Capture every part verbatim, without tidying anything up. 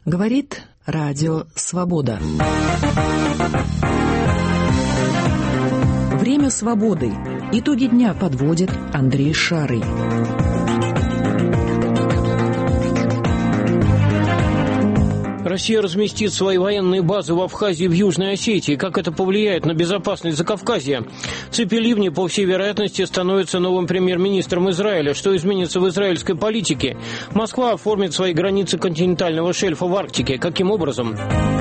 Говорит Радио Свобода. Время свободы. Итоги дня подводит Андрей Шарый. Россия разместит свои военные базы в Абхазии и в Южной Осетии. Как это повлияет на безопасность Закавказья? Цепи Ливни, по всей вероятности, становится новым премьер-министром Израиля. Что изменится в израильской политике? Москва оформит свои границы континентального шельфа в Арктике. Каким образом?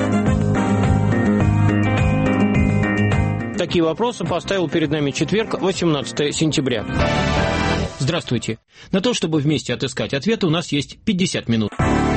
Такие вопросы поставил перед нами четверг, восемнадцатое сентября. Здравствуйте. На то, чтобы вместе отыскать ответы, у нас есть пятьдесят минут.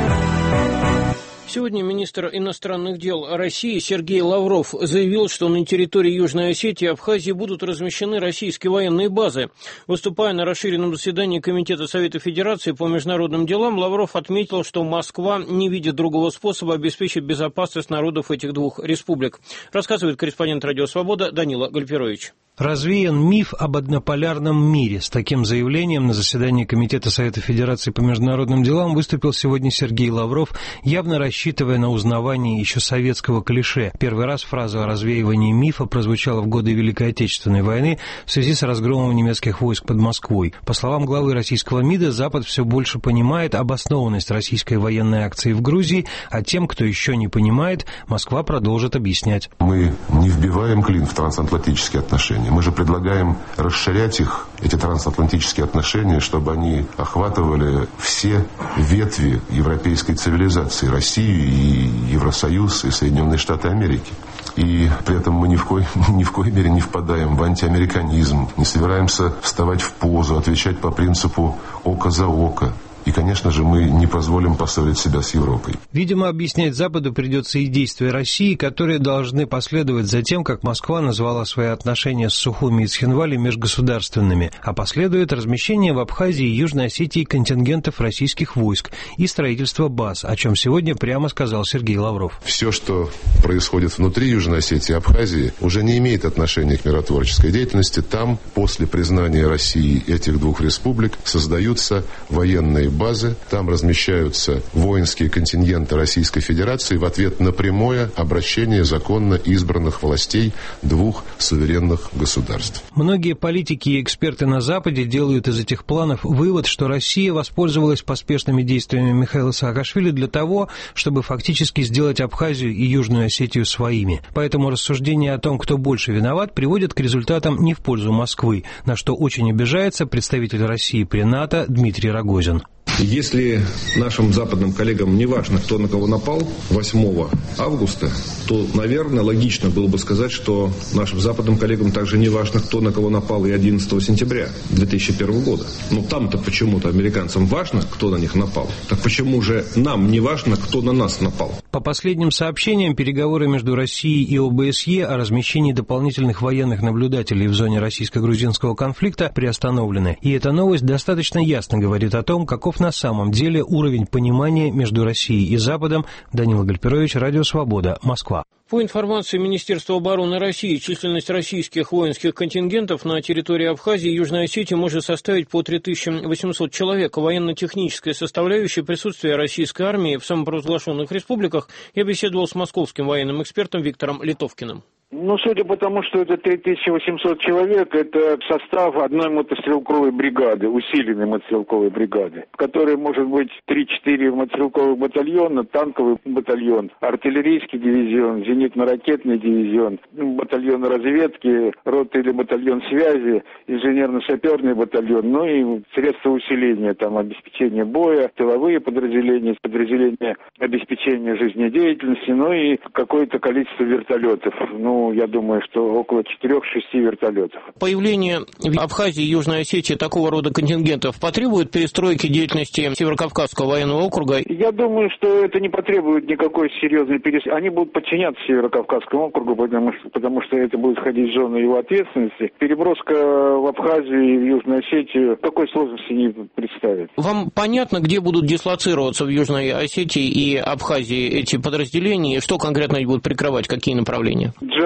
Сегодня министр иностранных дел России Сергей Лавров заявил, что на территории Южной Осетии и Абхазии будут размещены российские военные базы. Выступая на расширенном заседании Комитета Совета Федерации по международным делам, Лавров отметил, что Москва не видит другого способа обеспечить безопасность народов этих двух республик. Рассказывает корреспондент Радио Свобода Данила Гальперович. Развеян миф об однополярном мире. С таким заявлением на заседании Комитета Совета Федерации по международным делам выступил сегодня Сергей Лавров, явно рассчитывая на узнавание еще советского клише. Первый раз фраза о развеивании мифа прозвучала в годы Великой Отечественной войны в связи с разгромом немецких войск под Москвой. По словам главы российского МИДа, Запад все больше понимает обоснованность российской военной акции в Грузии, а тем, кто еще не понимает, Москва продолжит объяснять. Мы не вбиваем клин в трансатлантические отношения. Мы же предлагаем расширять их, эти трансатлантические отношения, чтобы они охватывали все ветви европейской цивилизации, Россию и Евросоюз и Соединенные Штаты Америки. И при этом мы ни в коей, ни в коей мере не впадаем в антиамериканизм, не собираемся вставать в позу, отвечать по принципу «око за око». И, конечно же, мы не позволим поссорить себя с Европой. Видимо, объяснять Западу придется и действия России, которые должны последовать за тем, как Москва назвала свои отношения с Сухуми и Цхинвали межгосударственными, а последует размещение в Абхазии и Южной Осетии контингентов российских войск и строительство баз, о чем сегодня прямо сказал Сергей Лавров. Все, что происходит внутри Южной Осетии и Абхазии, уже не имеет отношения к миротворческой деятельности. Там, после признания России этих двух республик, создаются военные базы, там размещаются воинские контингенты Российской Федерации в ответ на прямое обращение законно избранных властей двух суверенных государств. Многие политики и эксперты на Западе делают из этих планов вывод, что Россия воспользовалась поспешными действиями Михаила Саакашвили для того, чтобы фактически сделать Абхазию и Южную Осетию своими. Поэтому рассуждения о том, кто больше виноват, приводят к результатам не в пользу Москвы, на что очень обижается представитель России при НАТО Дмитрий Рогозин. Если нашим западным коллегам не важно, кто на кого напал восьмого августа, то, наверное, логично было бы сказать, что нашим западным коллегам также не важно, кто на кого напал и одиннадцатого сентября две тысячи первого года. Но там-то почему-то американцам важно, кто на них напал. Так почему же нам не важно, кто на нас напал? По последним сообщениям, переговоры между Россией и ОБСЕ о размещении дополнительных военных наблюдателей в зоне российско-грузинского конфликта приостановлены. И эта новость достаточно ясно говорит о том, каков на самом деле уровень понимания между Россией и Западом. Данила Гальперович, Радио Свобода, Москва. По информации Министерства обороны России, численность российских воинских контингентов на территории Абхазии и Южной Осетии может составить по три тысячи восемьсот человек. Военно-техническая составляющая присутствия российской армии в самопровозглашенных республиках я беседовал с московским военным экспертом Виктором Литовкиным. Ну, судя по тому, что это три тысячи восемьсот человек, это состав одной мотострелковой бригады, усиленной мотострелковой бригады, в которой может быть три-четыре мотострелковых батальона, танковый батальон, артиллерийский дивизион, зенитно-ракетный дивизион, батальон разведки, рота или батальон связи, инженерно-саперный батальон, ну и средства усиления, там, обеспечение боя, тыловые подразделения, подразделения обеспечения жизнедеятельности, ну и какое-то количество вертолетов, ну, я думаю, что около четырех-шести вертолетов. Появление в Абхазии и Южной Осетии такого рода контингентов потребует перестройки деятельности Северокавказского военного округа? Я думаю, что это не потребует никакой серьезной перестройки. Они будут подчиняться Северокавказскому округу, потому что, потому что это будет входить в зону его ответственности. Переброска в Абхазию и в Южную Осетию такой сложности не представит. Вам понятно, где будут дислоцироваться в Южной Осетии и Абхазии эти подразделения, и что конкретно они будут прикрывать, какие направления?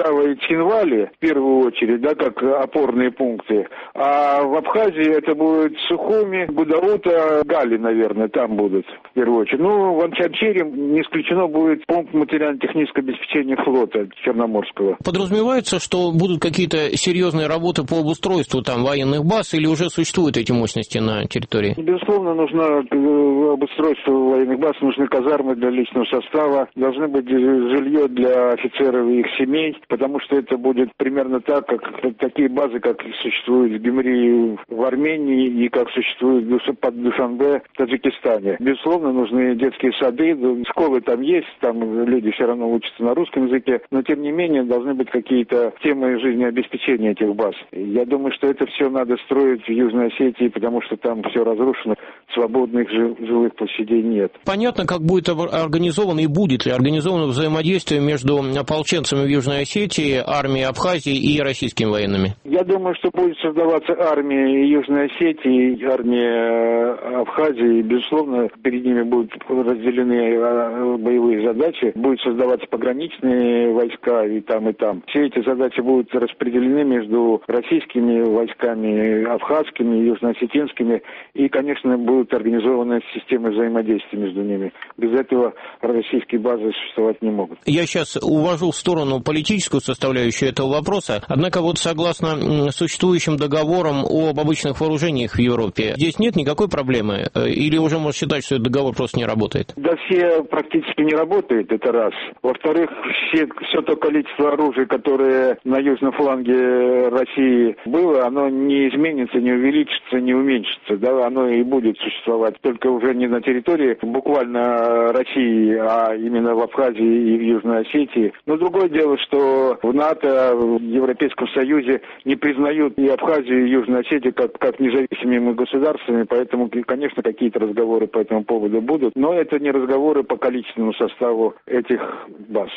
Полтава и Цхинвале, в первую очередь, да, как опорные пункты. А в Абхазии это будет Сухуми, Гудаута, Гали, наверное, там будут в первую очередь. Ну, в Амчанчере не исключено будет пункт материально-технического обеспечения флота Черноморского. Подразумевается, что будут какие-то серьезные работы по обустройству там военных баз, или уже существуют эти мощности на территории? Безусловно, нужно обустройство военных баз, нужны казармы для личного состава, должны быть жилье для офицеров и их семей, потому что это будет примерно так, как такие базы, как существуют в Гюмри в Армении и как существуют под Душанбе в Таджикистане. Безусловно, нужны детские сады, школы там есть, там люди все равно учатся на русском языке, но тем не менее должны быть какие-то темы жизнеобеспечения этих баз. Я думаю, что это все надо строить в Южной Осетии, потому что там все разрушено, свободных жилых площадей нет. Понятно, как будет организовано и будет ли организовано взаимодействие между ополченцами в Южной Осетии, армией Абхазии и российскими военными? Я думаю, что будет создаваться армия Южной Осетии, армия Абхазии. Безусловно, перед ними будут разделены боевые задачи. Будут создаваться пограничные войска и там, и там. Все эти задачи будут распределены между российскими войсками, абхазскими, южноосетинскими. И, конечно, будут организованы системы взаимодействия между ними. Без этого российские базы существовать не могут. Я сейчас увожу в сторону политическую составляющую этого вопроса. Однако вот согласно существующим договорам об обычных вооружениях в Европе, здесь нет никакой проблемы? Или уже можно считать, что этот договор просто не работает? Да, все практически не работает, это раз. Во-вторых, все, все то количество оружия, которое на южном фланге России было, оно не изменится, не увеличится, не уменьшится. Да? Оно и будет существовать, только уже не на территории буквально России, а именно в Абхазии и в Южной Осетии. Но другое дело, что в НАТО, в Европейском Союзе не признают и Абхазию, и Южную Осетию как, как независимыми государствами, поэтому, конечно, какие-то разговоры по этому поводу будут, но это не разговоры по количественному составу этих баз.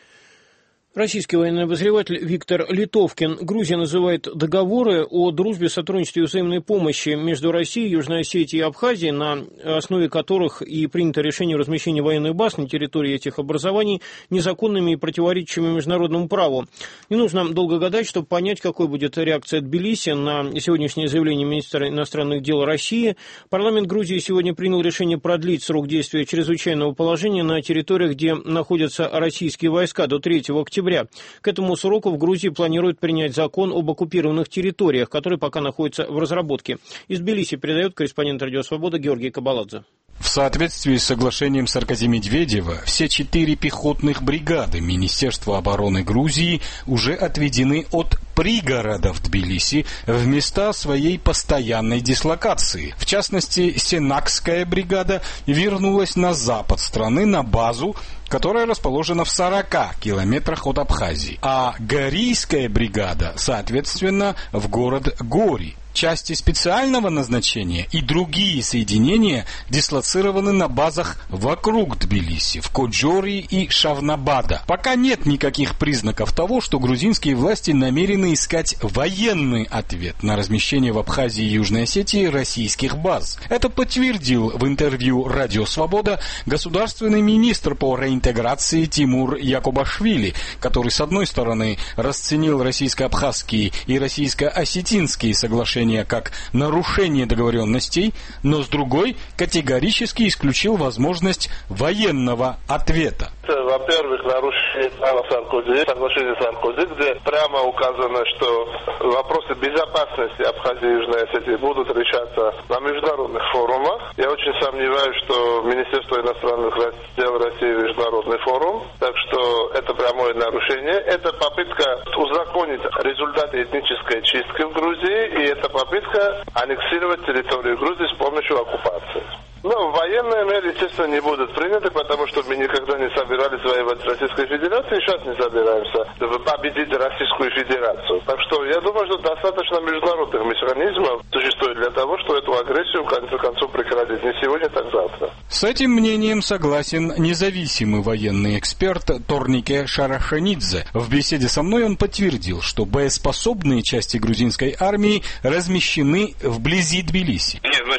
Российский военный обозреватель Виктор Литовкин. Грузия называет договоры о дружбе, сотрудничестве и взаимной помощи между Россией, Южной Осетией и Абхазией, на основе которых и принято решение о размещении военных баз на территории этих образований, незаконными и противоречащими международному праву. Не нужно долго гадать, чтобы понять, какой будет реакция Тбилиси на сегодняшнее заявление министра иностранных дел России. Парламент Грузии сегодня принял решение продлить срок действия чрезвычайного положения на территориях, где находятся российские войска, до третьего октября. К этому сроку в Грузии планируют принять закон об оккупированных территориях, который пока находится в разработке. Из Тбилиси передает корреспондент «Радио Свобода» Георгий Кабаладзе. В соответствии с соглашением Саркози-Медведева, все четыре пехотных бригады Министерства обороны Грузии уже отведены от пригородов Тбилиси в места своей постоянной дислокации. В частности, Сенакская бригада вернулась на запад страны на базу, которая расположена в сорока километрах от Абхазии, а Горийская бригада, соответственно, в город Гори. Части специального назначения и другие соединения дислоцированы на базах вокруг Тбилиси, в Коджори и Шавнабада. Пока нет никаких признаков того, что грузинские власти намерены искать военный ответ на размещение в Абхазии и Южной Осетии российских баз. Это подтвердил в интервью «Радио Свобода» государственный министр по реинтеграции Тимур Якубашвили, который, с одной стороны, расценил российско-абхазские и российско-осетинские соглашения как нарушение договоренностей, но с другой категорически исключил возможность военного ответа. Во-первых, нарушение плана Саркози, соглашение Саркози, где прямо указано, что вопросы безопасности Абхазии и Южной Осетии будут решаться на международных форумах. Я очень сомневаюсь, что Министерство иностранных дел России в международный форум, так что это прямое нарушение. Это попытка узаконить результаты этнической чистки в Грузии, и это попытка аннексировать территорию Грузии с помощью оккупации. Но военные меры, естественно, не будут приняты, потому что мы никогда не собирались воевать с Российской Федерацией, и сейчас не собираемся победить Российскую Федерацию. Так что я думаю, что достаточно международных механизмов существует для того, чтобы эту агрессию в конце концов прекратить. Не сегодня, так завтра. С этим мнением согласен независимый военный эксперт Торнике Шарашанидзе. В беседе со мной он подтвердил, что боеспособные части грузинской армии размещены вблизи Тбилиси. Нет, значит,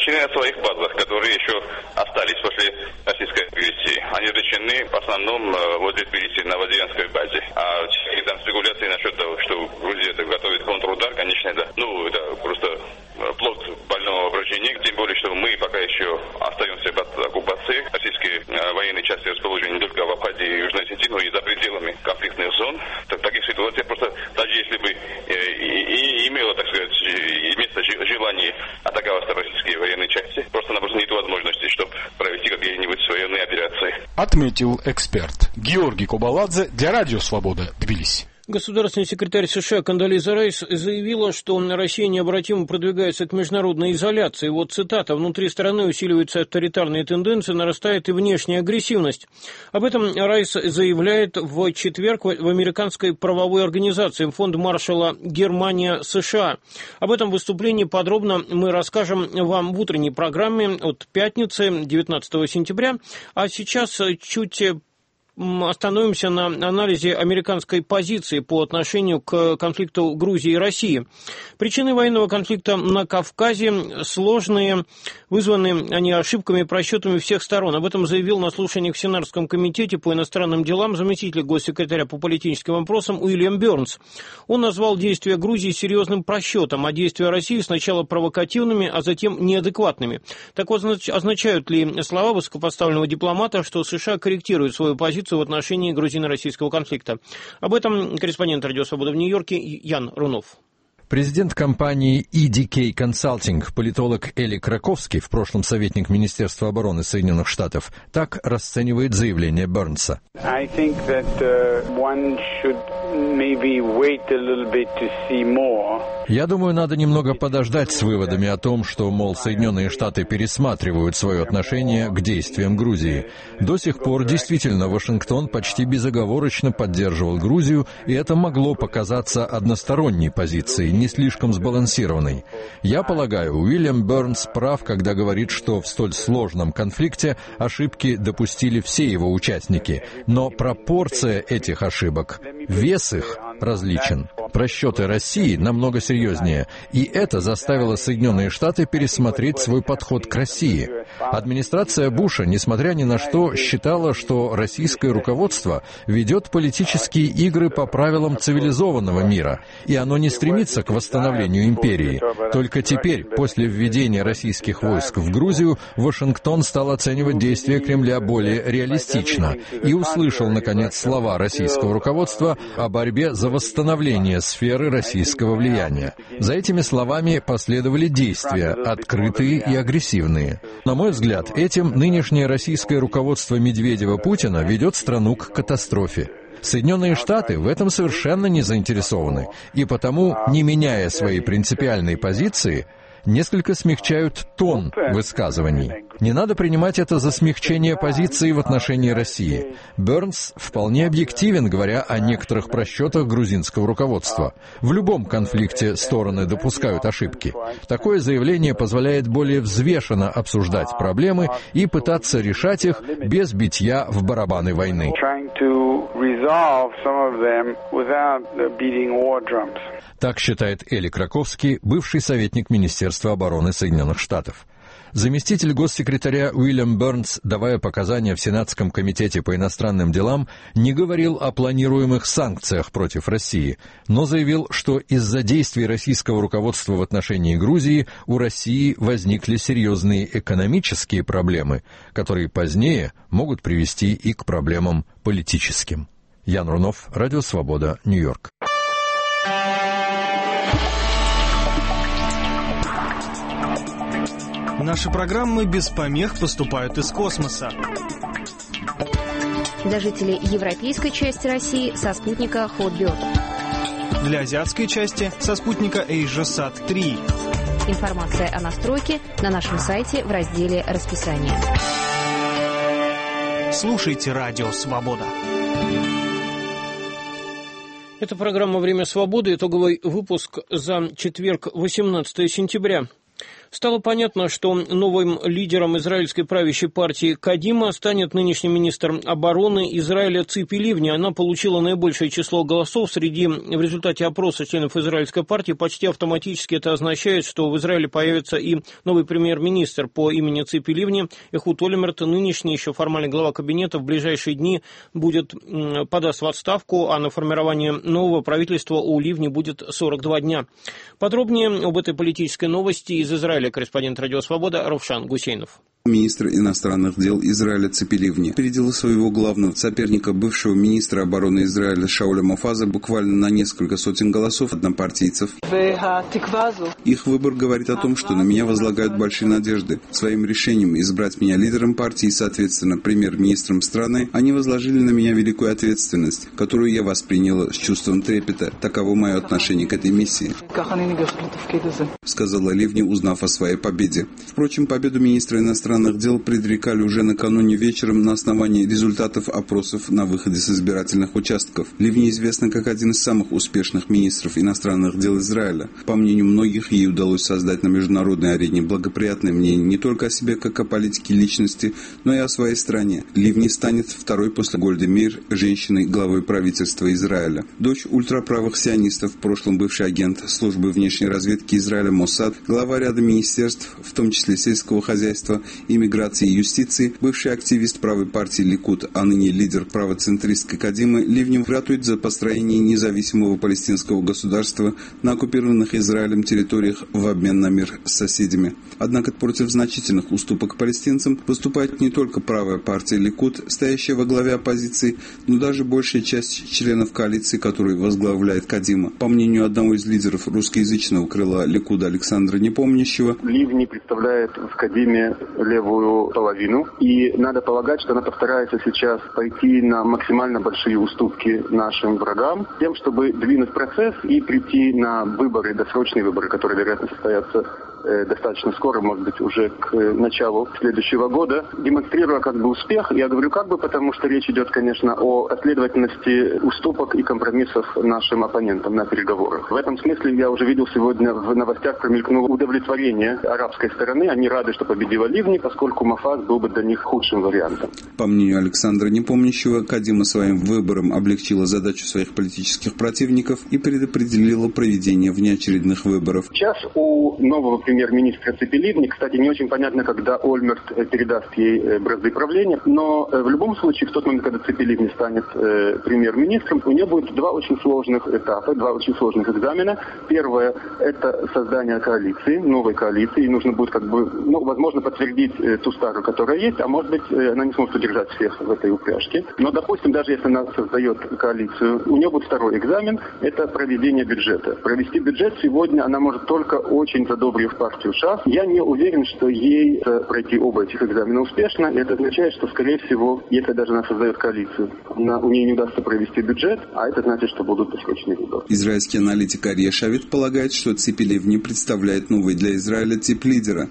размещены на своих базах, которые еще остались после российской агрессии. Они размещены в основном возле Тбилиси, на Вадиянской базе. А всякие там спекуляции насчет того, что Грузия готовит контрудар, конечно, да. Ну, это просто плод больного воображения, тем более, что мы пока еще остаемся под оккупацией. Российские военные части расположены не только в Абхазии и Южной Осетии, но и за пределами конфликтных зон. Так, в таких ситуациях просто, даже если бы и, и имело, так сказать, место желание атаковать российские военные части, просто-напросто нет возможности, чтобы провести какие-нибудь военные операции. Отметил эксперт Георгий Кобаладзе для Радио Свобода, Тбилиси. Государственный секретарь США Кондолиза Райс заявила, что Россия необратимо продвигается к международной изоляции. Вот цитата: «Внутри страны усиливаются авторитарные тенденции, нарастает и внешняя агрессивность». Об этом Райс заявляет в четверг в американской правовой организации Фонд Маршалла Германия-США. Об этом выступлении подробно мы расскажем вам в утренней программе от пятницы, девятнадцатого сентября. А сейчас чуть остановимся на анализе американской позиции по отношению к конфликту Грузии и России. Причины военного конфликта на Кавказе сложные, вызваны они ошибками и просчетами всех сторон. Об этом заявил на слушаниях в Сенатском комитете по иностранным делам заместитель госсекретаря по политическим вопросам Уильям Бернс. Он назвал действия Грузии серьезным просчетом, а действия России сначала провокативными, а затем неадекватными. Так вот, означают ли слова высокопоставленного дипломата, что США корректируют свою позицию в отношении грузино-российского конфликта? Об этом корреспондент Радио Свобода в Нью-Йорке Ян Рунов. Президент компании и ди кей Consulting, политолог Эли Краковский, в прошлом советник Министерства обороны Соединенных Штатов, так расценивает заявление Бернса. Я думаю, надо немного подождать с выводами о том, что, мол, Соединенные Штаты пересматривают свое отношение к действиям Грузии. До сих пор действительно Вашингтон почти безоговорочно поддерживал Грузию, и это могло показаться односторонней позицией, не слишком сбалансированной. Я полагаю, Уильям Бернс прав, когда говорит, что в столь сложном конфликте ошибки допустили все его участники, но пропорция этих ошибок, вес их различен. Просчеты России намного серьезнее, и это заставило Соединенные Штаты пересмотреть свой подход к России. Администрация Буша, несмотря ни на что, считала, что российское руководство ведет политические игры по правилам цивилизованного мира, и оно не стремится к восстановлению империи. Только теперь, после введения российских войск в Грузию, Вашингтон стал оценивать действия Кремля более реалистично и услышал, наконец, слова российского руководства о борьбе за восстановление сферы российского влияния. За этими словами последовали действия, открытые и агрессивные. На мой взгляд, этим нынешнее российское руководство Медведева-Путина ведет страну к катастрофе. Соединенные Штаты в этом совершенно не заинтересованы, и потому, не меняя своей принципиальной позиции, несколько смягчают тон высказываний. Не надо принимать это за смягчение позиции в отношении России. Бернс вполне объективен, говоря о некоторых просчетах грузинского руководства. В любом конфликте стороны допускают ошибки. Такое заявление позволяет более взвешенно обсуждать проблемы и пытаться решать их без битья в барабаны войны. Так считает Эли Краковский, бывший советник Министерства обороны Соединенных Штатов. Заместитель госсекретаря Уильям Бернс, давая показания в Сенатском комитете по иностранным делам, не говорил о планируемых санкциях против России, но заявил, что из-за действий российского руководства в отношении Грузии у России возникли серьезные экономические проблемы, которые позднее могут привести и к проблемам политическим. Ян Рунов, Радио Свобода, Нью-Йорк. Наши программы без помех поступают из космоса. Для жителей европейской части России со спутника Hotbird. Для азиатской части со спутника AsiaSat три. Информация о настройке на нашем сайте в разделе «Расписание». Слушайте Радио Свобода. Это программа «Время свободы», итоговый выпуск за четверг, восемнадцатого сентября. Стало понятно, что новым лидером израильской правящей партии Кадима станет нынешний министр обороны Израиля Ципи Ливни. Она получила наибольшее число голосов среди, в результате опроса членов израильской партии. Почти автоматически это означает, что в Израиле появится и новый премьер-министр по имени Ципи Ливни. Эхуд Олмерт, нынешний еще формальный глава кабинета, в ближайшие дни будет, подаст в отставку, а на формирование нового правительства у Ливни будет сорок два дня. Подробнее об этой политической новости из Израиля корреспондент «Радио Свобода» Ровшан Гусейнов. Министр иностранных дел Израиля Ципи Ливни опередила своего главного соперника, бывшего министра обороны Израиля Шауля Мофаза, буквально на несколько сотен голосов однопартийцев. Их выбор говорит о том, что на меня возлагают большие надежды. Своим решением избрать меня лидером партии и, соответственно, премьер-министром страны, они возложили на меня великую ответственность, которую я восприняла с чувством трепета. Таково мое отношение к этой миссии, сказала Ливни, узнав о своей победе. Впрочем, победу министра иностранных дел предрекали уже накануне вечером на основании результатов опросов на выходе с избирательных участков. Ливни известна как один из самых успешных министров иностранных дел Израиля. По мнению многих, ей удалось создать на международной арене благоприятное мнение не только о себе как о политике личности, но и о своей стране. Ливни станет второй после Гольды Меир женщиной главой правительства Израиля. Дочь ультраправых сионистов, в прошлом бывший агент службы внешней разведки Израиля Моссад, глава ряда министерств, в том числе сельского хозяйства, иммиграции и юстиции, бывший активист правой партии Ликуд, а ныне лидер правоцентристской Кадимы, Ливни ратует за построение независимого палестинского государства на оккупированных Израилем территориях в обмен на мир с соседями. Однако против значительных уступок палестинцам выступает не только правая партия Ликуд, стоящая во главе оппозиции, но даже большая часть членов коалиции, которую возглавляет Кадима. По мнению одного из лидеров русскоязычного крыла Ликуда Александра Непомнящего, Ливни представляет в Кадиме левую половину, и надо полагать, что она постарается сейчас пойти на максимально большие уступки нашим врагам, тем, чтобы двинуть процесс и прийти на выборы, досрочные выборы, которые, вероятно, состоятся э, достаточно скоро, может быть, уже к э, началу следующего года, демонстрируя как бы успех. Я говорю как бы, потому что речь идет, конечно, о последовательности уступок и компромиссов нашим оппонентам на переговорах. В этом смысле я уже видел сегодня в новостях промелькнуло удовлетворение арабской стороны. Они рады, что победила Ливни, поскольку Мофаз был бы для них худшим вариантом. По мнению Александра Непомнящего, Кадима своим выбором облегчила задачу своих политических противников и предопределила проведение внеочередных выборов. Сейчас у нового премьер-министра Ципи Ливни, кстати, не очень понятно, когда Ольмерт передаст ей бразды правления, но в любом случае, в тот момент, когда Ципи Ливни станет премьер-министром, у нее будет два очень сложных этапа, два очень сложных экзамена. Первое – это создание коалиции, новой коалиции, и нужно будет, как бы, ну, возможно, подтвердить э, ту старую, которая есть, а может быть, э, она не сможет удержать всех в этой упряжке. Но, допустим, даже если она создает коалицию, у нее будет второй экзамен, это проведение бюджета. Провести бюджет сегодня она может только очень задобрив партию ШАС. Я не уверен, что ей э, пройти оба этих экзамена успешно, и это означает, что, скорее всего, если даже она создает коалицию, она, у нее не удастся провести бюджет, а это значит, что будут досрочные выборы. Израильский аналитик Арье Шавит полагает, что Ципи Ливни представляет новый для Израиля тип лидера.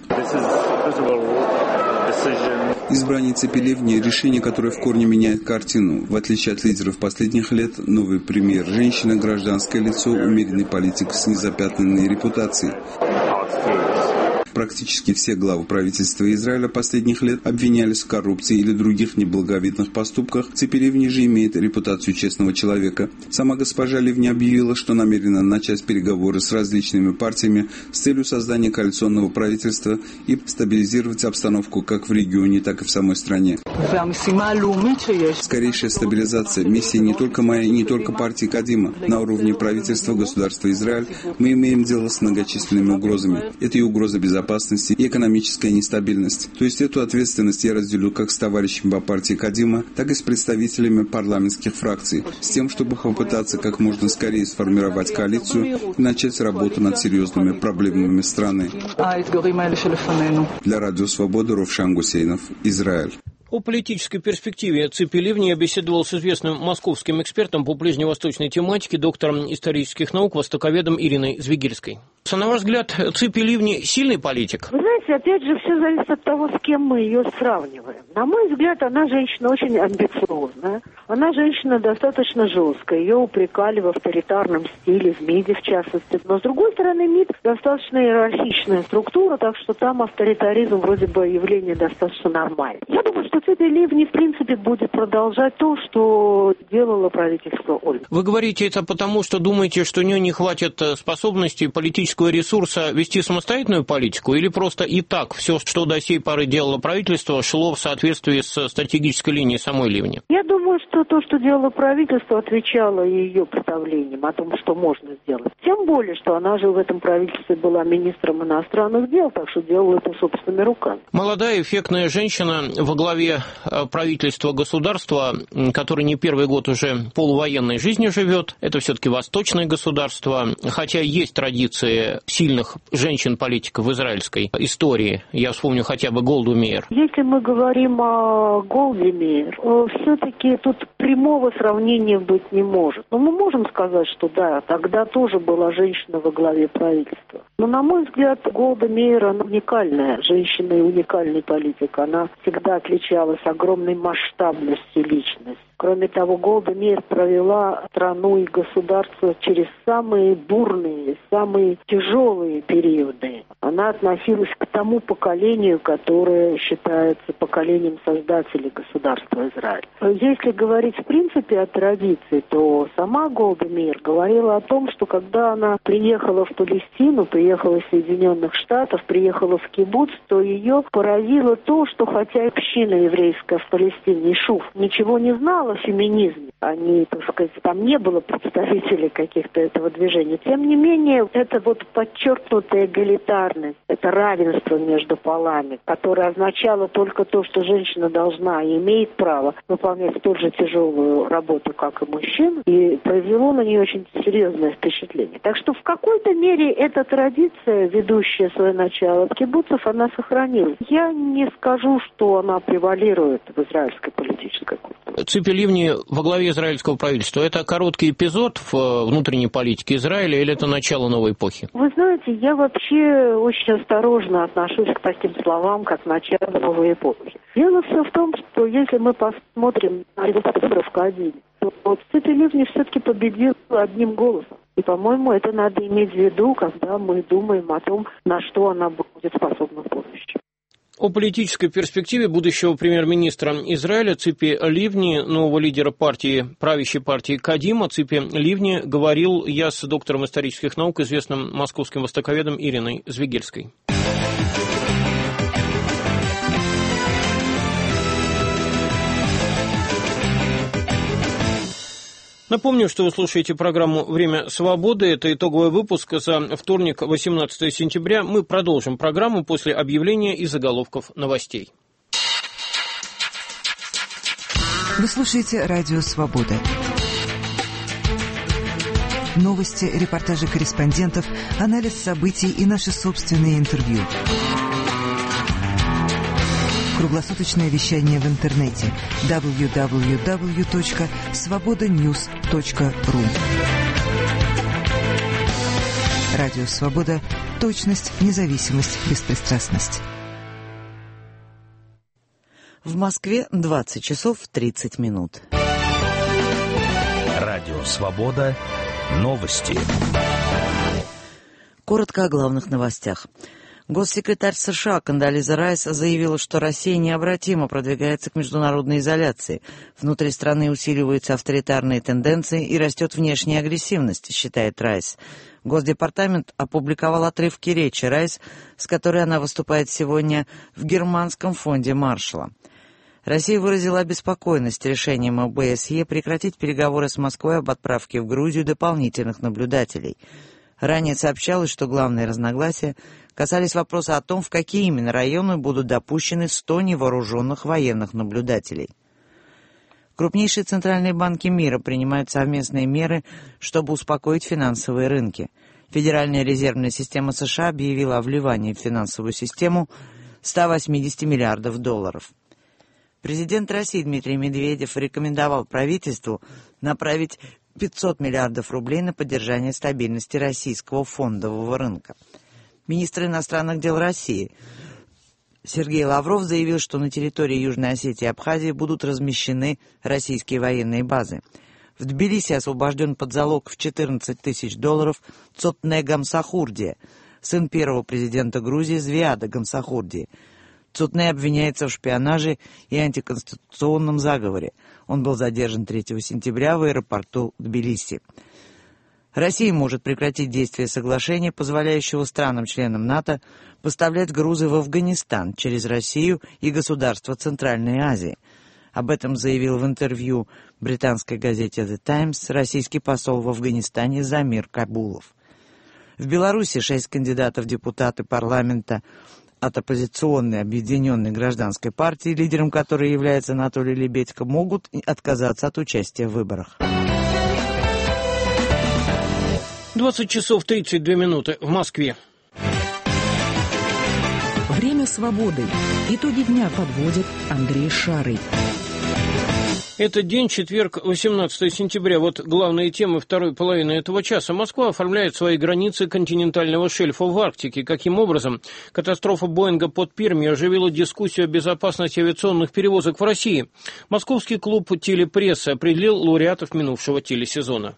Избрание Ципи Ливни – решение, которое в корне меняет картину. В отличие от лидеров последних лет, новый премьер – женщина, гражданское лицо, умеренный политик с незапятнанной репутацией. Практически все главы правительства Израиля последних лет обвинялись в коррупции или других неблаговидных поступках. Ципи Ливни же имеет репутацию честного человека. Сама госпожа Ливни объявила, что намерена начать переговоры с различными партиями с целью создания коалиционного правительства и стабилизировать обстановку как в регионе, так и в самой стране. Скорейшая стабилизация – миссия не только моя, не только партии Кадима. На уровне правительства государства Израиль мы имеем дело с многочисленными угрозами. Это и угроза безопасности, и экономическая нестабильность. То есть эту ответственность я разделю как с товарищами по партии Кадима, так и с представителями парламентских фракций, с тем, чтобы попытаться как можно скорее сформировать коалицию и начать работу над серьезными проблемами страны. Для Радио Свобода Ровшан Гусейнов, Израиль. О политической перспективе Ципи Ливни я беседовал с известным московским экспертом по ближневосточной тематике, доктором исторических наук, востоковедом Ириной Звегильской. На ваш взгляд, Ципи Ливни сильный политик? Вы знаете, опять же, все зависит от того, с кем мы ее сравниваем. На мой взгляд, она женщина очень амбициозная. Она женщина достаточно жесткая. Ее упрекали в авторитарном стиле, в МИДе в частности. Но, с другой стороны, МИД достаточно иерархичная структура, так что там авторитаризм вроде бы явление достаточно нормальное. Я думаю, что Ципи Ливни, в принципе, будет продолжать то, что делало правительство Ольги. Вы говорите это потому, что думаете, что у нее не хватит способностей, политического ресурса вести самостоятельную политику, или просто и так все, что до сей поры делало правительство, шло в соответствии с стратегической линией самой Ливни? Я думаю, что то, что делало правительство, отвечало ее представлениям о том, что можно сделать. Тем более, что она же в этом правительстве была министром иностранных дел, так что делала это собственными руками. Молодая, эффектная женщина во главе правительства государства, который не первый год уже полувоенной жизнью живет. Это все-таки восточное государство, хотя есть традиции сильных женщин-политиков в израильской истории. Я вспомню хотя бы Голду Меир. Если мы говорим о Голде Меир, все-таки тут прямого сравнения быть не может. Но мы можем сказать, что да, тогда тоже была женщина во главе правительства. Но, на мой взгляд, Голда Меир, она уникальная женщина и уникальный политик. Она всегда отличалась огромной масштабностью личности. Кроме того, Голда Меир провела страну и государство через самые бурные, самые тяжелые периоды. Она относилась к тому поколению, которое считается поколением создателей государства Израиль. Если говорить в принципе о традиции, то сама Голда Меир говорила о том, что когда она приехала в Палестину, приехала из Соединенных Штатов, приехала в кибуц, то ее поразило то, что хотя община еврейская в Палестине, Ишув, ничего не знала о феминизме, они, так сказать, там не было представителей каких-то этого движения. Тем не менее, это вот подчеркнутая эгалитарность, это равенство между полами, которое означало только то, что женщина должна и имеет право выполнять столь же тяжелую работу, как и мужчина, и произвело на нее очень серьезное впечатление. Так что в какой-то мере эта традиция, ведущая свое начало в кибуцах, она сохранилась. Я не скажу, что она превалирует в израильской политической культуре. Ципи Ливни во главе израильского правительства – это короткий эпизод в внутренней политике Израиля или это начало новой эпохи? Вы знаете, я вообще очень осторожно отношусь к таким словам, как начало новой эпохи. Дело все в том, что если мы посмотрим на результаты выборов в Каадине, то вот Ципи Ливни все-таки победил одним голосом. И, по-моему, это надо иметь в виду, когда мы думаем о том, на что она будет способна в будущем. О политической перспективе будущего премьер-министра Израиля Ципи Ливни, нового лидера партии, правящей партии Кадима, Ципи Ливни, говорил я с доктором исторических наук, известным московским востоковедом Ириной Звегельской. Напомню, что вы слушаете программу «Время свободы». Это итоговый выпуск за вторник, восемнадцатое сентября. Мы продолжим программу после объявления и заголовков новостей. Вы слушаете «Радио Свобода». Новости, репортажи корреспондентов, анализ событий и наши собственные интервью. Круглосуточное вещание в интернете дабл ю дабл ю дабл ю точка свобода ньюс точка ру. Радио Свобода. Точность, независимость, беспристрастность. В Москве двадцать часов тридцать минут. Радио Свобода. Новости. Коротко о главных новостях. Госсекретарь США Кондолиза Райс заявила, что Россия необратимо продвигается к международной изоляции. Внутри страны усиливаются авторитарные тенденции и растет внешняя агрессивность, считает Райс. Госдепартамент опубликовал отрывки речи Райс, с которой она выступает сегодня в Германском фонде Маршалла. Россия выразила обеспокоенность решением о бэ эс е прекратить переговоры с Москвой об отправке в Грузию дополнительных наблюдателей. Ранее сообщалось, что главные разногласия касались вопроса о том, в какие именно районы будут допущены сто невооруженных военных наблюдателей. Крупнейшие центральные банки мира принимают совместные меры, чтобы успокоить финансовые рынки. Федеральная резервная система США объявила о вливании в финансовую систему ста восьмидесяти миллиардов долларов. Президент России Дмитрий Медведев рекомендовал правительству направить пятьсот миллиардов рублей на поддержание стабильности российского фондового рынка. Министр иностранных дел России Сергей Лавров заявил, что на территории Южной Осетии и Абхазии будут размещены российские военные базы. В Тбилиси освобожден под залог в четырнадцать тысяч долларов Цотне Гамсахурдия, сын первого президента Грузии Звиада Гамсахурдии. Цотне обвиняется в шпионаже и антиконституционном заговоре. Он был задержан третьего сентября в аэропорту Тбилиси. Россия может прекратить действие соглашения, позволяющего странам-членам НАТО поставлять грузы в Афганистан через Россию и государства Центральной Азии. Об этом заявил в интервью британской газете «The Times» российский посол в Афганистане Замир Кабулов. В Беларуси шесть кандидатов в депутаты парламента от оппозиционной объединенной гражданской партии, лидером которой является Анатолий Лебедько, могут отказаться от участия в выборах. двадцать часов тридцать две минуты в Москве. Время свободы. Итоги дня подводит Андрей Шарый. Это день, четверг, восемнадцатого сентября. Вот главные темы второй половины этого часа. Москва оформляет свои границы континентального шельфа в Арктике. Каким образом? Катастрофа Боинга под Пермью оживила дискуссию о безопасности авиационных перевозок в России. Московский клуб телепрессы определил лауреатов минувшего телесезона.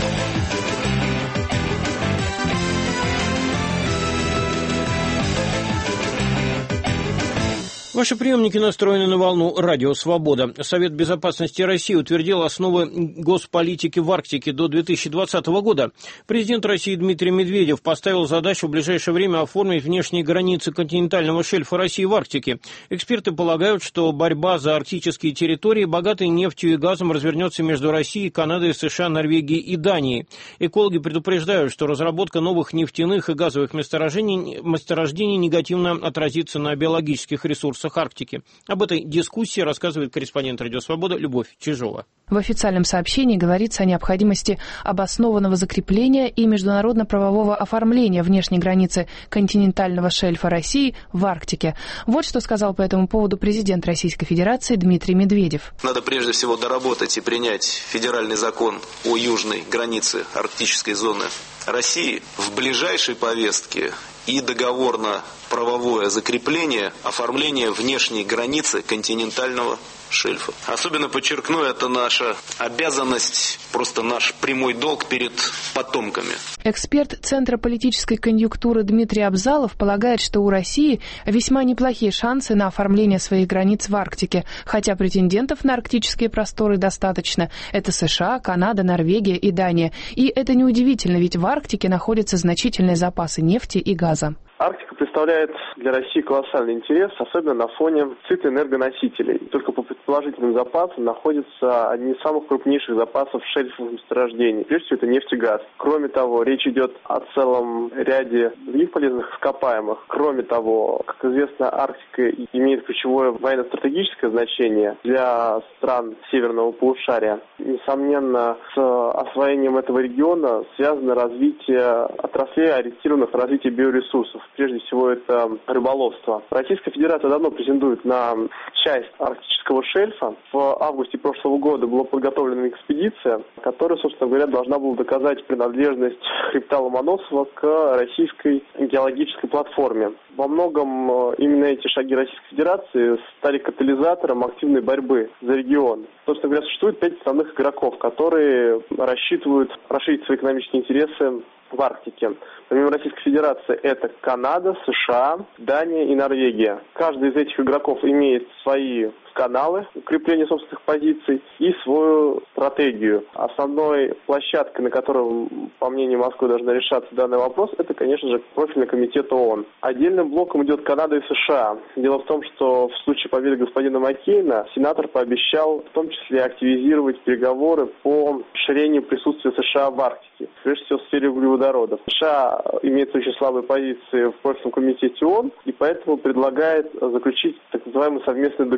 Ваши приемники настроены на волну «Радио Свобода». Совет безопасности России утвердил основы госполитики в Арктике до две тысячи двадцатого года. Президент России Дмитрий Медведев поставил задачу в ближайшее время оформить внешние границы континентального шельфа России в Арктике. Эксперты полагают, что борьба за арктические территории, богатые нефтью и газом, развернется между Россией, Канадой, США, Норвегией и Данией. Экологи предупреждают, что разработка новых нефтяных и газовых месторождений, месторождений негативно отразится на биологических ресурсах Арктики. Об этой дискуссии рассказывает корреспондент «Радио Свобода» Любовь Чижова. В официальном сообщении говорится о необходимости обоснованного закрепления и международно-правового оформления внешней границы континентального шельфа России в Арктике. Вот что сказал по этому поводу президент Российской Федерации Дмитрий Медведев. Надо прежде всего доработать и принять федеральный закон о южной границе арктической зоны России. В ближайшей повестке и договорно-правовое закрепление оформления внешней границы континентального шельфа. Особенно подчеркну, это наша обязанность, просто наш прямой долг перед потомками. Эксперт Центра политической конъюнктуры Дмитрий Абзалов полагает, что у России весьма неплохие шансы на оформление своих границ в Арктике, хотя претендентов на арктические просторы достаточно. Это США, Канада, Норвегия и Дания. И это неудивительно, ведь в Арктике находятся значительные запасы нефти и газа. Арктика представляет для России колоссальный интерес, особенно на фоне цитоэнергоносителей. Только по предположительным запасам находятся одни из самых крупнейших запасов шельфовых месторождений. Прежде всего, это нефть и газ. Кроме того, речь идет о целом ряде других полезных ископаемых. Кроме того, как известно, Арктика имеет ключевое военно-стратегическое значение для стран северного полушария. Несомненно, с освоением этого региона связано развитие отраслей, ориентированных на развитие биоресурсов. Прежде всего, это рыболовство. Российская Федерация давно претендует на часть арктического шельфа. В августе прошлого года была подготовлена экспедиция, которая, собственно говоря, должна была доказать принадлежность хребта Ломоносова к российской геологической платформе. Во многом именно эти шаги Российской Федерации стали катализатором активной борьбы за регион. Собственно говоря, существует пять основных игроков, которые рассчитывают расширить свои экономические интересы в Арктике. Помимо Российской Федерации, это Канада, США, Дания и Норвегия. Каждый из этих игроков имеет свои каналы укрепления собственных позиций и свою стратегию. Основной площадкой, на которой, по мнению Москвы, должна решаться данный вопрос, это, конечно же, профильный комитет ООН. Отдельным блоком идет Канада и США. Дело в том, что в случае победы господина Маккейна сенатор пообещал в том числе активизировать переговоры по расширению присутствия США в Арктике, прежде всего в сфере углеводородов. США имеет очень слабые позиции в профильном комитете ООН и поэтому предлагает заключить так называемый совместный договор.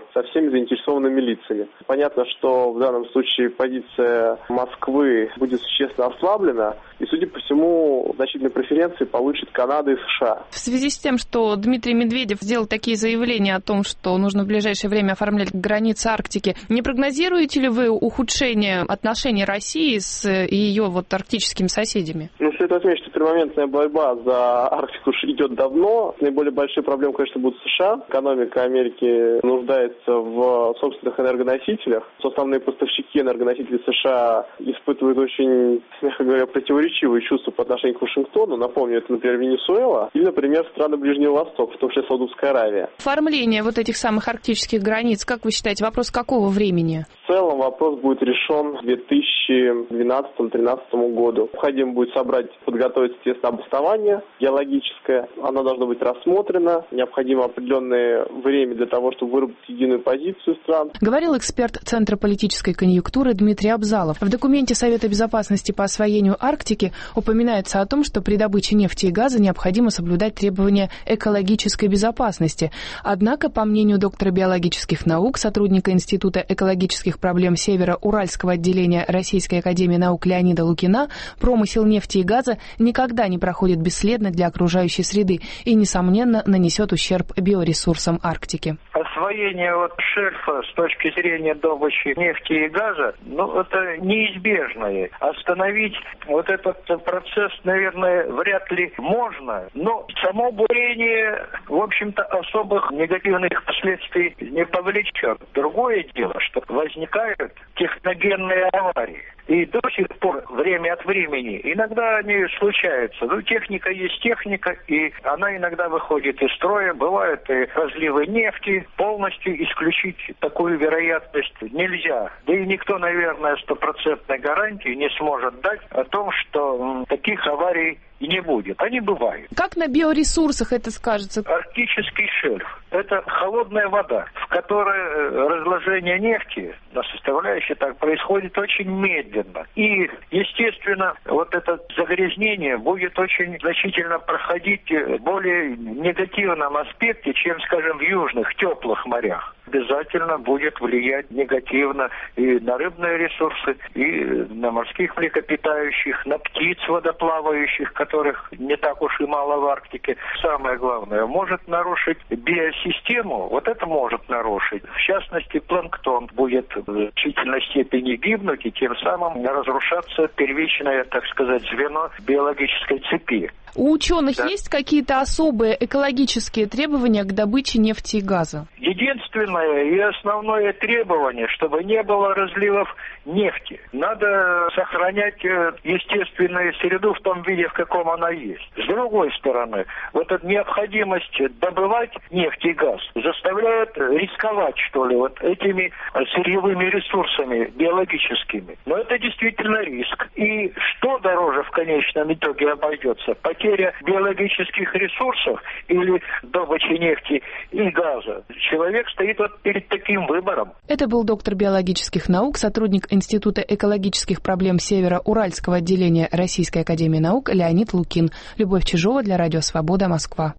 со всеми заинтересованными лицами. Понятно, что в данном случае позиция Москвы будет существенно ослаблена, и, судя по всему, значительные преференции получат Канада и США. В связи с тем, что Дмитрий Медведев сделал такие заявления о том, что нужно в ближайшее время оформлять границы Арктики, не прогнозируете ли вы ухудшение отношений России с ее вот арктическими соседями? Ну, следует отметить, что перманентная борьба за Арктику идет давно. Наиболее большие проблемы, конечно, будут США. Экономика Америки нуждается в собственных энергоносителях. Основные поставщики энергоносителей США испытывают очень, мягко говоря, противоречивые чувства по отношению к Вашингтону. Напомню, это, например, Венесуэла или, например, страны Ближнего Востока, в том числе Саудовская Аравия. Оформление вот этих самых арктических границ, как вы считаете, вопрос какого времени? В целом вопрос будет решен к две тысячи двенадцатому-тринадцатому году. Необходимо будет собрать, подготовить, естественно, обоснование геологическое. Оно должно быть рассмотрено. Необходимо определенное время для того, чтобы выработать единую позицию стран. Говорил эксперт Центра политической конъюнктуры Дмитрий Абзалов. В документе Совета безопасности по освоению Арктики упоминается о том, что при добыче нефти и газа необходимо соблюдать требования экологической безопасности. Однако, по мнению доктора биологических наук, сотрудника Института экологических проблем Северо-Уральского отделения Российской академии наук Леонида Лукина, промысел нефти и газа никогда не проходит бесследно для окружающей среды и, несомненно, нанесет ущерб биоресурсам Арктики. Освоение вот шельфа с точки зрения добычи нефти и газа, ну, это неизбежное. Остановить вот этот процесс, наверное, вряд ли можно, но само бурение, в общем-то, особых негативных последствий не повлечет. Другое дело, что возникают техногенные аварии. И до сих пор, время от времени, иногда они случаются. Ну, техника есть техника, и она иногда выходит из строя. Бывают и разливы нефти. Полностью исключить такую вероятность нельзя. Да и никто, наверное, стопроцентной гарантии не сможет дать о том, что м, таких аварий и не будет. Они бывают. Как на биоресурсах это скажется? Арктический шельф – это холодная вода, в которой разложение нефти на составляющие так происходит очень медленно. И, естественно, вот это загрязнение будет очень значительно проходить в более негативном аспекте, чем, скажем, в южных теплых морях. Обязательно будет влиять негативно и на рыбные ресурсы, и на морских млекопитающих, на птиц водоплавающих, которых не так уж и мало в Арктике. Самое главное, может нарушить биосистему, вот это может нарушить. В частности, планктон будет в значительной степени гибнуть, и тем самым разрушаться первичное, так сказать, звено биологической цепи. У ученых да. есть какие-то особые экологические требования к добыче нефти и газа? Единственное и основное требование, чтобы не было разливов нефти. Надо сохранять естественную среду в том виде, в каком она есть. С другой стороны, вот эта необходимость добывать нефть и газ заставляет рисковать, что ли, вот этими сырьевыми ресурсами биологическими. Но это действительно риск. И что дороже в конечном итоге обойдется? Потеря биологических ресурсов или добыча нефти и газа? Человек стоит вот перед таким выбором. Это был доктор биологических наук, сотрудник Института экологических проблем Северо-Уральского отделения Российской академии наук Леонид Лукин. Любовь Чижова для Радио Свобода, Москва.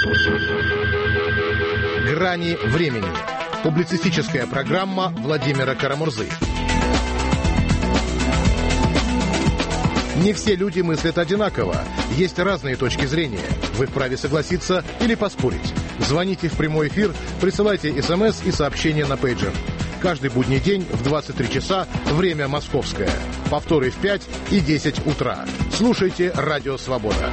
Грани времени. Публицистическая программа Владимира Карамурзы. Не все люди мыслят одинаково. Есть разные точки зрения. Вы вправе согласиться или поспорить. Звоните в прямой эфир, присылайте смс и сообщения на пейджер. Каждый будний день в двадцать три часа, время московское. Повторы в пять и десять утра. Слушайте Радио Свобода.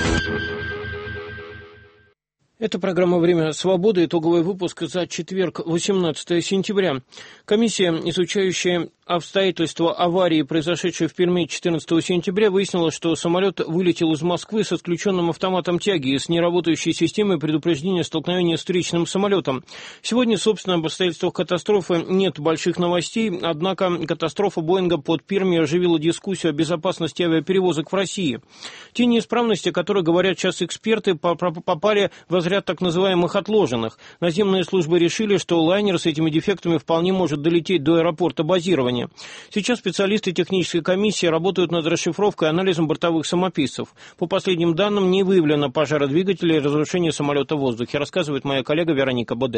Это программа «Время свободы», итоговый выпуск за четверг, восемнадцатое сентября. Комиссия, изучающая обстоятельства аварии, произошедшей в Перми четырнадцатого сентября, выяснила, что самолет вылетел из Москвы с отключенным автоматом тяги и с неработающей системой предупреждения столкновения с встречным самолетом. Сегодня, собственно, об обстоятельствах катастрофы нет больших новостей, однако катастрофа Боинга под Перми оживила дискуссию о безопасности авиаперевозок в России. Те неисправности, о которых говорят сейчас эксперты, попали в ряд так называемых отложенных. Наземные службы решили, что лайнер с этими дефектами вполне может долететь до аэропорта базирования. Сейчас специалисты технической комиссии работают над расшифровкой и анализом бортовых самописцев. По последним данным, не выявлено пожара двигателя и разрушения самолета в воздухе, рассказывает моя коллега Вероника Боде.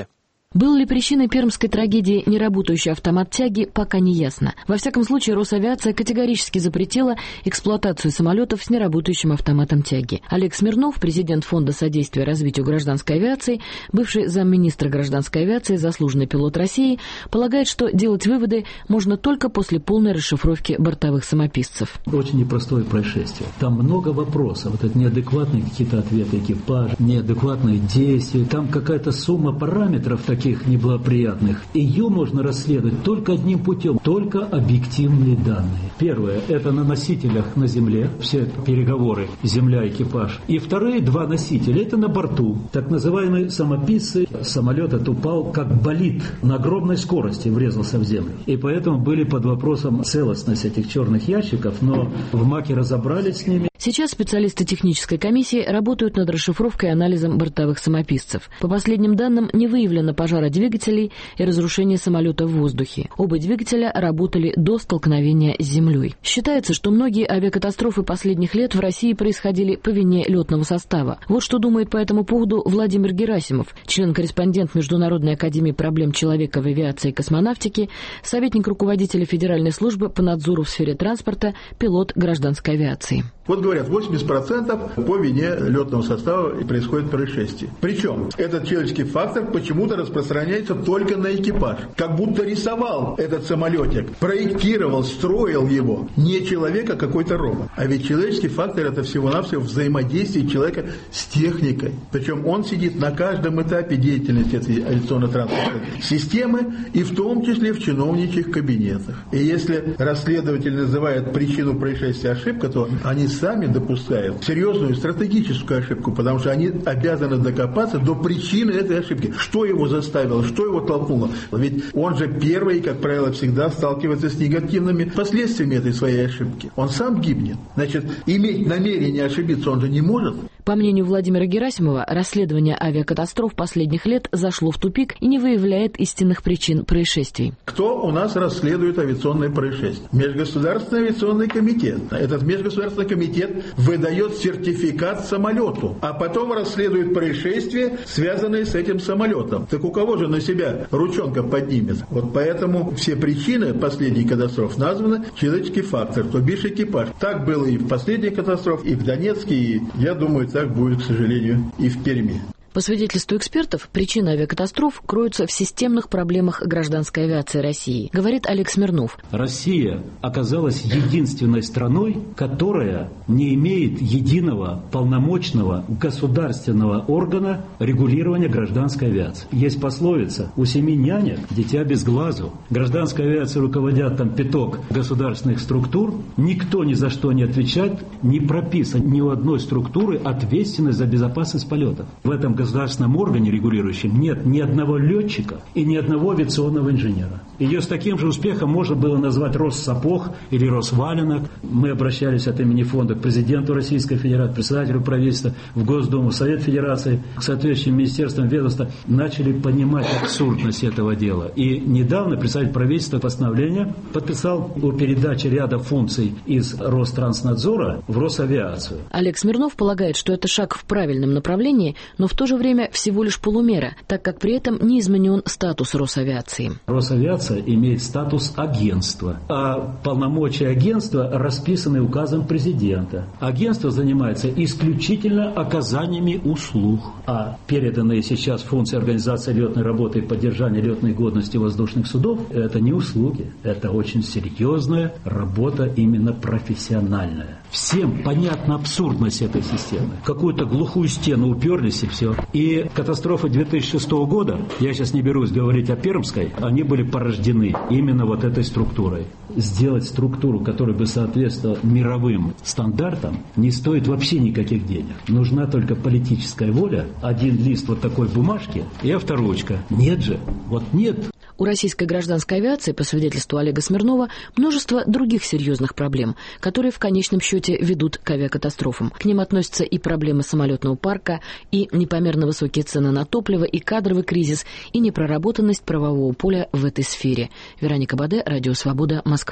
Был ли причиной пермской трагедии неработающий автомат тяги, пока не ясно. Во всяком случае, Росавиация категорически запретила эксплуатацию самолетов с неработающим автоматом тяги. Олег Смирнов, президент Фонда содействия развитию гражданской авиации, бывший замминистра гражданской авиации, заслуженный пилот России, полагает, что делать выводы можно только после полной расшифровки бортовых самописцев. Очень непростое происшествие. Там много вопросов. Вот это неадекватные какие-то ответы экипажа, неадекватные действия. Там какая-то сумма параметров таких неблагоприятных. Ее можно расследовать только одним путем, только объективные данные. Первое, это на носителях на земле, все переговоры земля-экипаж. И вторые два носителя, это на борту. Так называемые самописцы. Самолет этот упал как болид на огромной скорости, врезался в землю. И поэтому были под вопросом целостность этих черных ящиков, но в МАКе разобрались с ними. Сейчас специалисты технической комиссии работают над расшифровкой и анализом бортовых самописцев. По последним данным, не выявлено пожара двигателей и разрушения самолета в воздухе. Оба двигателя работали до столкновения с землей. Считается, что многие авиакатастрофы последних лет в России происходили по вине летного состава. Вот что думает по этому поводу Владимир Герасимов, член-корреспондент Международной академии проблем человека в авиации и космонавтике, советник руководителя Федеральной службы по надзору в сфере транспорта, пилот гражданской авиации. Вот говорят, восемьдесят процентов по вине летного состава происходит происшествие. Причем этот человеческий фактор почему-то распространяется только на экипаж. Как будто рисовал этот самолетик, проектировал, строил его не человек, а какой-то робот. А ведь человеческий фактор — это всего-навсего взаимодействие человека с техникой. Причем он сидит на каждом этапе деятельности этой авиационно-транспортной системы и в том числе в чиновничьих кабинетах. И если расследователь называет причину происшествия ошибка, то они сами допускают серьезную стратегическую ошибку, потому что они обязаны докопаться до причины этой ошибки. Что его заставило, что его толкнуло. Ведь он же первый, как правило, всегда сталкивается с негативными последствиями этой своей ошибки. Он сам гибнет. Значит, иметь намерение ошибиться он же не может. По мнению Владимира Герасимова, расследование авиакатастроф последних лет зашло в тупик и не выявляет истинных причин происшествий. Кто у нас расследует авиационные происшествия? Межгосударственный авиационный комитет. Этот межгосударственный комитет выдает сертификат самолету, а потом расследует происшествия, связанные с этим самолетом. Так у кого же на себя ручонка поднимет? Вот поэтому все причины последних катастроф названы человеческий фактор, то бишь экипаж. Так было и в последних катастрофах, и в Донецке, и, я думаю, так будет, к сожалению, и в Перми. По свидетельству экспертов, причины авиакатастроф кроются в системных проблемах гражданской авиации России, говорит Олег Смирнов. Россия оказалась единственной страной, которая не имеет единого полномочного государственного органа регулирования гражданской авиации. Есть пословица: у семи нянек дитя без глазу. Гражданской авиацией руководят там пяток государственных структур. Никто ни за что не отвечает, не прописан ни у одной структуры ответственность за безопасность полетов. В этом государственном органе регулирующем нет ни одного летчика и ни одного авиационного инженера. Ее с таким же успехом можно было назвать Россапог или Росваленок. Мы обращались от имени фонда к президенту Российской Федерации, председателю правительства, в Госдуму, в Совет Федерации, к соответствующим министерствам, ведомствам, начали понимать абсурдность этого дела. И недавно представитель правительства постановление подписал о передаче ряда функций из Ространснадзора в Росавиацию. Олег Смирнов полагает, что это шаг в правильном направлении, но в то же время всего лишь полумера, так как при этом не изменен статус Росавиации. Росавиация имеет статус агентства, а полномочия агентства расписаны указом президента. Агентство занимается исключительно оказаниями услуг, а переданные сейчас функции организации летной работы и поддержания летной годности воздушных судов – это не услуги, это очень серьезная работа, именно профессиональная. Всем понятна абсурдность этой системы. В какую-то глухую стену уперлись и все. И катастрофы две тысячи шестого года, я сейчас не берусь говорить о Пермской, они были порождены именно вот этой структурой. Сделать структуру, которая бы соответствовала мировым стандартам, не стоит вообще никаких денег. Нужна только политическая воля, один лист вот такой бумажки и авторучка. Нет же, вот нет. У российской гражданской авиации, по свидетельству Олега Смирнова, множество других серьезных проблем, которые в конечном счете ведут к авиакатастрофам. К ним относятся и проблемы самолетного парка, и непомерно высокие цены на топливо, и кадровый кризис, и непроработанность правового поля в этой сфере. Вероника Баде, Радио Свобода, Москва.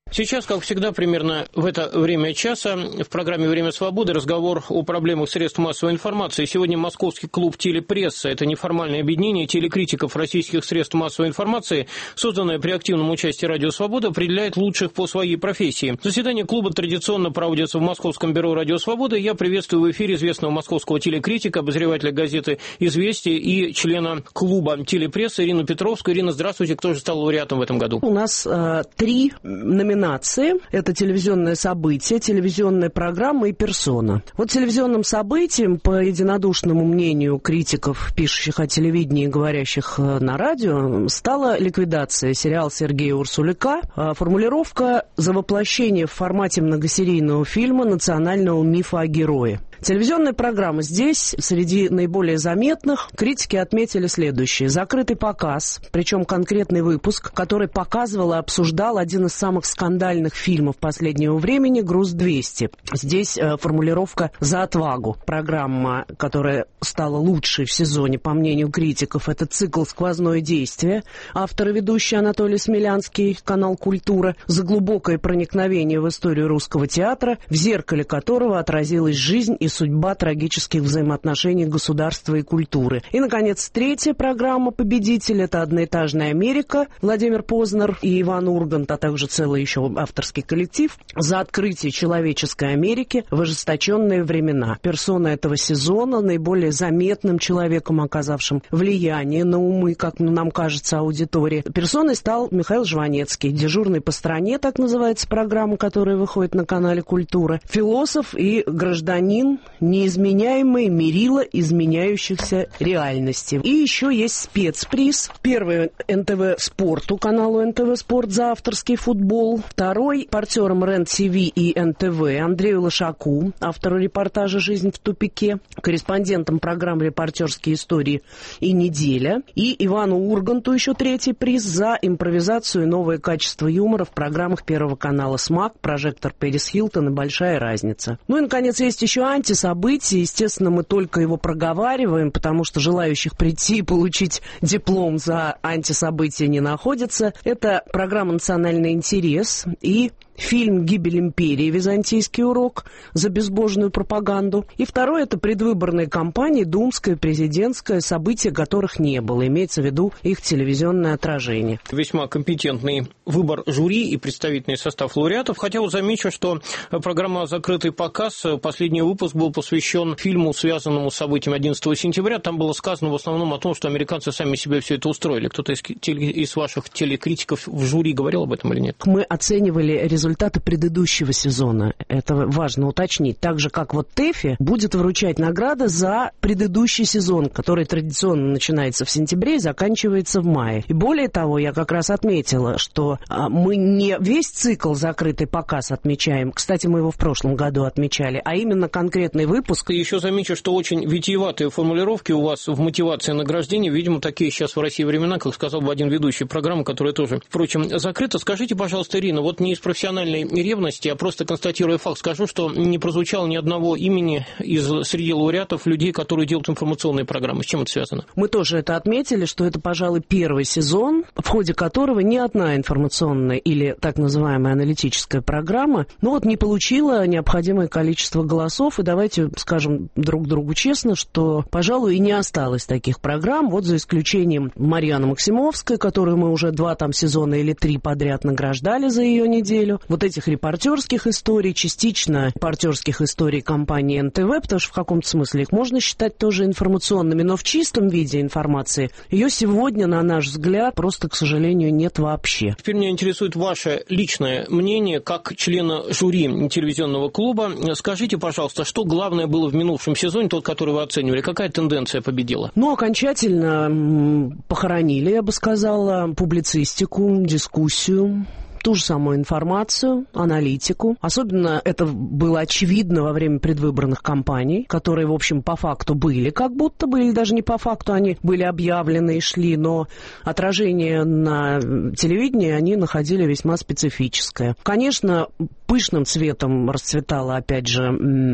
Сейчас, как всегда, примерно в это время часа в программе «Время свободы» разговор о проблемах средств массовой информации. Сегодня Московский клуб телепресса, это неформальное объединение телекритиков российских средств массовой информации, созданное при активном участии «Радио Свобода», определяет лучших по своей профессии. Заседание клуба традиционно проводится в Московском бюро «Радио Свобода». Я приветствую в эфире известного московского телекритика, обозревателя газеты «Известия» и члена клуба телепресса Ирину Петровскую. Ирина, здравствуйте. Кто же стал лауреатом в этом году? У нас э, три номинации. Это телевизионное событие, телевизионная программа и персона. Вот телевизионным событием, по единодушному мнению критиков, пишущих о телевидении и говорящих на радио, стала ликвидация сериала Сергея Урсуляка. Формулировка «за воплощение в формате многосерийного фильма национального мифа о герое». Телевизионная программа здесь, среди наиболее заметных, критики отметили следующее. Закрытый показ, причем конкретный выпуск, который показывал и обсуждал один из самых скандальных фильмов последнего времени «Груз двести». Здесь э, формулировка «за отвагу». Программа, которая стала лучшей в сезоне, по мнению критиков, это цикл «Сквозное действие». Автор и ведущий Анатолий Смелянский, канал «Культура», за глубокое проникновение в историю русского театра, в зеркале которого отразилась жизнь и судьба трагических взаимоотношений государства и культуры. И, наконец, третья программа «Победитель» — это «Одноэтажная Америка», Владимир Познер и Иван Ургант, а также целый еще авторский коллектив, за открытие человеческой Америки в ожесточенные времена. Персона этого сезона, наиболее заметным человеком, оказавшим влияние на умы, как нам кажется, аудитории. Персоной стал Михаил Жванецкий, дежурный по стране, так называется программа, которая выходит на канале «Культура», философ и гражданин, неизменяемые мерила изменяющихся реальностей. И еще есть спецприз. Первый эн тэ вэ Спорту, каналу эн тэ вэ Спорт за авторский футбол. Второй партнерам РЕН-ТВ и эн тэ вэ Андрею Лошаку, автору репортажа «Жизнь в тупике», корреспондентам программ «Репортерские истории» и «Неделя». И Ивану Урганту еще третий приз за импровизацию и новое качество юмора в программах Первого канала «СМАК», «Прожектор Пэрис Хилтон» и «Большая разница». Ну и, наконец, есть еще анти событий. Естественно, мы только его проговариваем, потому что желающих прийти и получить диплом за антисобытия не находится. Это программа «Национальный интерес» и фильм «Гибель империи. Византийский урок» за безбожную пропаганду. И второе — это предвыборные кампании, думская, президентская, события которых не было. Имеется в виду их телевизионное отражение. Весьма компетентный выбор жюри и представительный состав лауреатов. Хотя вот замечу, что программа «Закрытый показ», последний выпуск был посвящен фильму, связанному с событием одиннадцатого сентября. Там было сказано в основном о том, что американцы сами себе все это устроили. Кто-то из, теле, из ваших телекритиков в жюри говорил об этом или нет? Мы оценивали результаты результаты предыдущего сезона. Это важно уточнить. Так же, как вот ТЭФИ будет вручать награды за предыдущий сезон, который традиционно начинается в сентябре и заканчивается в мае. И более того, я как раз отметила, что а, мы не весь цикл «Закрытый показ» отмечаем. Кстати, мы его в прошлом году отмечали, а именно конкретный выпуск. И еще замечу, что очень витиеватые формулировки у вас в мотивации награждения. Видимо, такие сейчас в России времена, как сказал бы один ведущий программы, которая тоже, впрочем, закрыта. Скажите, пожалуйста, Ирина, вот не из профессиональной ревности, а просто констатируя факт, скажу, что не прозвучало ни одного имени из среди лауреатов людей, которые делают информационные программы. С чем это связано? Мы тоже это отметили, что это, пожалуй, первый сезон, в ходе которого ни одна информационная или так называемая аналитическая программа, ну вот, не получила необходимое количество голосов. И давайте скажем друг другу честно, что, пожалуй, и не осталось таких программ, вот за исключением Марьяны Максимовской, которую мы уже два там сезона или три подряд награждали за ее неделю. Вот этих репортерских историй, частично репортерских историй компании эн тэ вэ, потому что в каком-то смысле их можно считать тоже информационными, но в чистом виде информации ее сегодня, на наш взгляд, просто, к сожалению, нет вообще. Теперь меня интересует ваше личное мнение как члена жюри телевизионного клуба. Скажите, пожалуйста, что главное было в минувшем сезоне, тот, который вы оценивали? Какая тенденция победила? Ну, окончательно похоронили, я бы сказала, публицистику, дискуссию, ту же самую информацию, аналитику. Особенно это было очевидно во время предвыборных кампаний, которые, в общем, по факту были, как будто бы, или даже не по факту, они были объявлены и шли, но отражение на телевидении они находили весьма специфическое. Конечно, пышным цветом расцветало, опять же,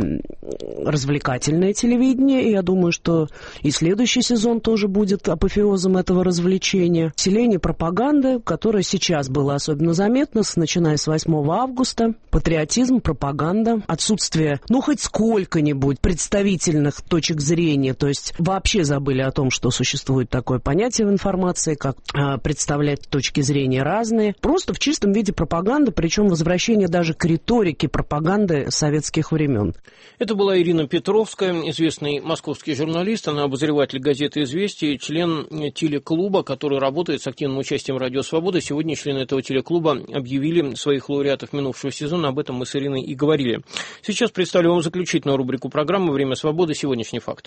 развлекательное телевидение, и я думаю, что и следующий сезон тоже будет апофеозом этого развлечения. Усиление пропаганды, которое сейчас было особенно заметно, заметно, начиная с восьмого августа. Патриотизм, пропаганда, отсутствие, ну, хоть сколько-нибудь представительных точек зрения, то есть вообще забыли о том, что существует такое понятие в информации, как э, представлять точки зрения разные. Просто в чистом виде пропаганда, причем возвращение даже к риторике пропаганды советских времен. Это была Ирина Петровская, известный московский журналист, она обозреватель газеты «Известия», член телеклуба, который работает с активным участием «Радио Свобода». Сегодня члены этого телеклуба объявили своих лауреатов минувшего сезона, об этом мы с Ириной и говорили. Сейчас представлю вам заключительную рубрику программы «Время свободы. Сегодняшний факт».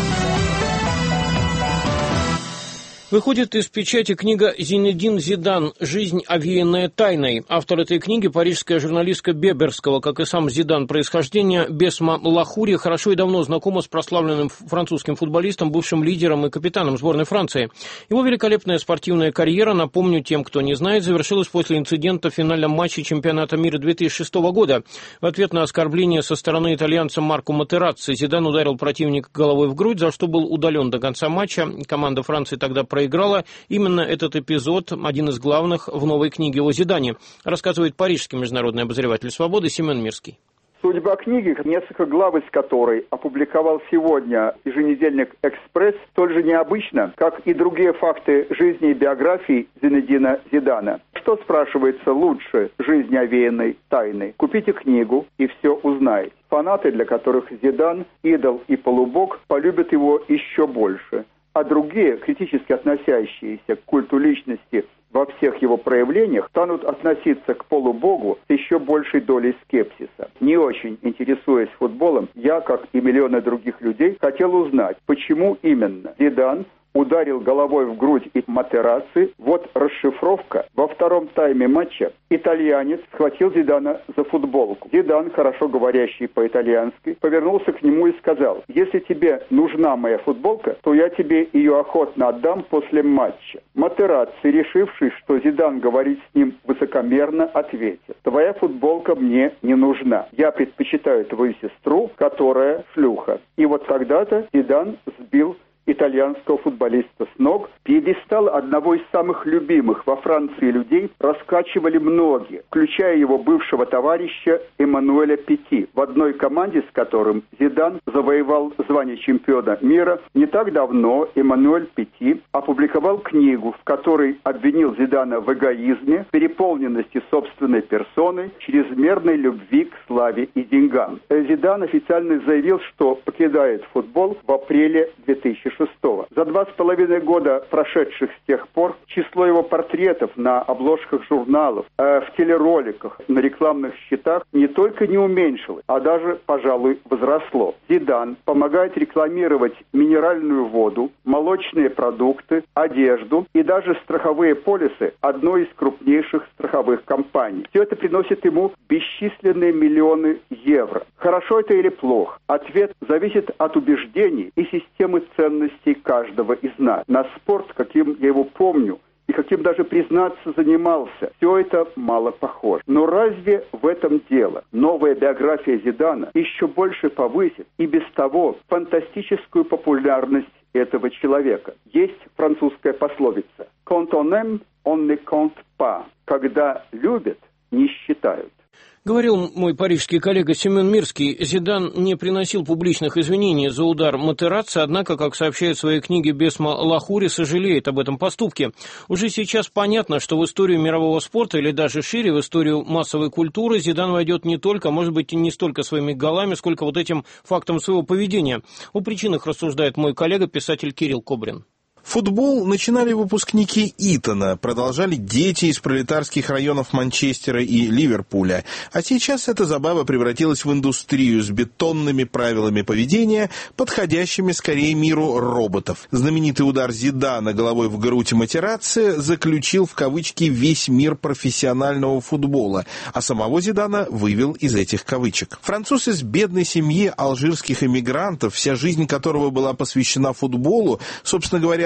Выходит из печати книга «Зинедин Зидан. Жизнь, овеянная тайной». Автор этой книги – парижская журналистка Беберского, как и сам Зидан происхождения, Бесма Лахури, хорошо и давно знакома с прославленным французским футболистом, бывшим лидером и капитаном сборной Франции. Его великолепная спортивная карьера, напомню тем, кто не знает, завершилась после инцидента в финальном матче чемпионата мира две тысячи шестого года. В ответ на оскорбление со стороны итальянца Марко Матерацци Зидан ударил противника головой в грудь, за что был удален до конца матча. Команда Франции тогда проиграла. Играла именно этот эпизод, один из главных в новой книге о Зидане, рассказывает парижский международный обозреватель «Свободы» Семен Мирский. Судьба книги, несколько глав из которой опубликовал сегодня еженедельник «Экспресс», столь же необычна, как и другие факты жизни и биографии Зинедина Зидана. Что, спрашивается, лучше жизни, овеянной тайной? Купите книгу и все узнаете. Фанаты, для которых Зидан – идол и полубог, полюбят его еще больше. А другие, критически относящиеся к культу личности во всех его проявлениях, станут относиться к полубогу с еще большей долей скепсиса. Не очень интересуясь футболом, я, как и миллионы других людей, хотел узнать, почему именно Зидан ударил головой в грудь и Матерацци. Вот расшифровка. Во втором тайме матча итальянец схватил Зидана за футболку. Зидан, хорошо говорящий по-итальянски, повернулся к нему и сказал: «Если тебе нужна моя футболка, то я тебе ее охотно отдам после матча». Матерацци, решивший, что Зидан говорит с ним высокомерно, ответил: «Твоя футболка мне не нужна. Я предпочитаю твою сестру, которая шлюха». И вот тогда-то Зидан сбил итальянского футболиста с ног. Пьедестал одного из самых любимых во Франции людей раскачивали многие, включая его бывшего товарища Эммануэля Петти, в одной команде с которым Зидан завоевал звание чемпиона мира. Не так давно Эммануэль Петти опубликовал книгу, в которой обвинил Зидана в эгоизме, переполненности собственной персоной, чрезмерной любви к славе и деньгам. Зидан официально заявил, что покидает футбол в апреле две тысячи шестого. За два с половиной года, прошедших с тех пор, число его портретов на обложках журналов, э, в телероликах, на рекламных счетах не только не уменьшилось, а даже, пожалуй, возросло. Зидан помогает рекламировать минеральную воду, молочные продукты, одежду и даже страховые полисы одной из крупнейших страховых компаний. Все это приносит ему бесчисленные миллионы евро. Хорошо это или плохо? Ответ зависит от убеждений и системы ценностей каждого из нас. На спорт, каким я его помню, и каким даже, признаться, занимался, все это мало похоже. Но разве в этом дело? Новая биография Зидана еще больше повысит и без того фантастическую популярность этого человека. Есть французская пословица «Quand on aime, on ne compte pas». Когда любят, не считают. Говорил мой парижский коллега Семен Мирский, Зидан не приносил публичных извинений за удар Матерацци, однако, как сообщает в своей книге Бесма Лахури, сожалеет об этом поступке. Уже сейчас понятно, что в историю мирового спорта, или даже шире, в историю массовой культуры, Зидан войдет не только, может быть, и не столько своими голами, сколько вот этим фактом своего поведения. О причинах рассуждает мой коллега, писатель Кирилл Кобрин. Футбол начинали выпускники Итона, продолжали дети из пролетарских районов Манчестера и Ливерпуля. А сейчас эта забава превратилась в индустрию с бетонными правилами поведения, подходящими скорее миру роботов. Знаменитый удар Зидана головой в грудь Матерацци заключил в кавычки весь мир профессионального футбола, а самого Зидана вывел из этих кавычек. Француз из бедной семьи алжирских эмигрантов, вся жизнь которого была посвящена футболу, собственно говоря,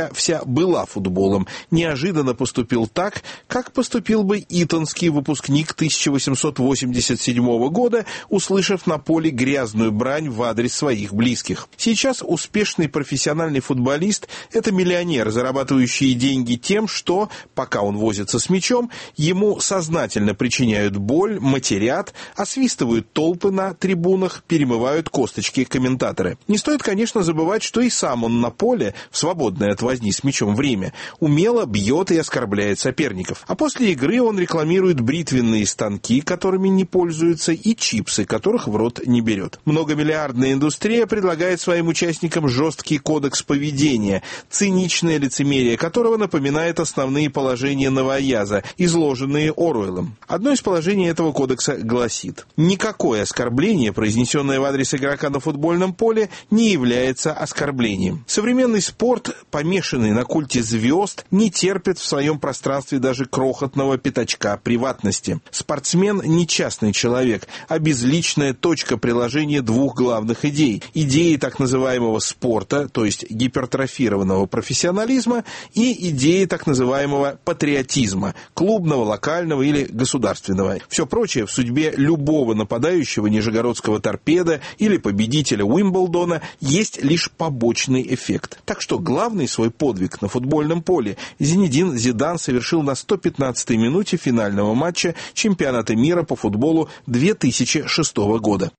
пока вся была футболом, неожиданно поступил так, как поступил бы итонский выпускник тысяча восемьсот восемьдесят седьмого года, услышав на поле грязную брань в адрес своих близких. Сейчас успешный профессиональный футболист – это миллионер, зарабатывающий деньги тем, что, пока он возится с мячом, ему сознательно причиняют боль, матерят, освистывают толпы на трибунах, перемывают косточки комментаторы. Не стоит, конечно, забывать, что и сам он на поле, в свободное от возни с мячом время, умело бьет и оскорбляет соперников. А после игры он рекламирует бритвенные станки, которыми не пользуется, и чипсы, которых в рот не берет. Многомиллиардная индустрия предлагает своим участникам жесткий кодекс поведения, циничное лицемерие которого напоминает основные положения новояза, изложенные Оруэллом. Одно из положений этого кодекса гласит: никакое оскорбление, произнесенное в адрес игрока на футбольном поле, не является оскорблением. Современный спорт, помешанный на культе звезд, не терпит в своем пространстве даже крохотного пятачка приватности. Спортсмен не частный человек, а безличная точка приложения двух главных идей. Идеи так называемого спорта, то есть гипертрофированного профессионализма, и идеи так называемого патриотизма, клубного, локального или государственного. Все прочее в судьбе любого нападающего нижегородского «Торпедо» или победителя Уимблдона есть лишь побочный эффект. Так что главный свой подвиг на футбольном поле Зинедин Зидан совершил на сто пятнадцатой минуте финального матча чемпионата мира по футболу две тысячи шестого года.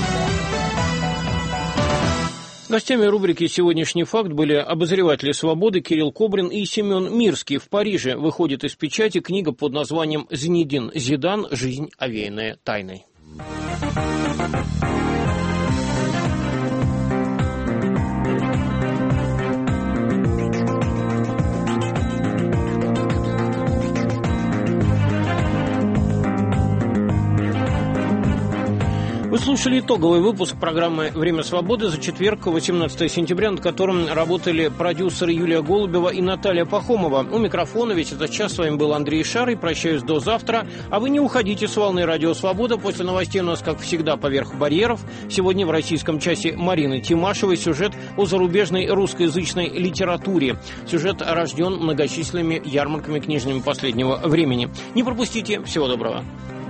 Гостями рубрики «Сегодняшний факт» были обозреватели «Свободы» Кирилл Кобрин и Семен Мирский. В Париже выходит из печати книга под названием «Зинедин Зидан. Жизнь, овеянная тайной». Вы слушали итоговый выпуск программы «Время свободы» за четверг, восемнадцатого сентября, над которым работали продюсеры Юлия Голубева и Наталья Пахомова. У микрофона весь этот час с вами был Андрей Шарый. Прощаюсь до завтра. А вы не уходите с волны «Радио Свобода». После новостей у нас, как всегда, «Поверх барьеров». Сегодня в российском часе Марины Тимашевой сюжет о зарубежной русскоязычной литературе. Сюжет рожден многочисленными ярмарками книжными последнего времени. Не пропустите. Всего доброго.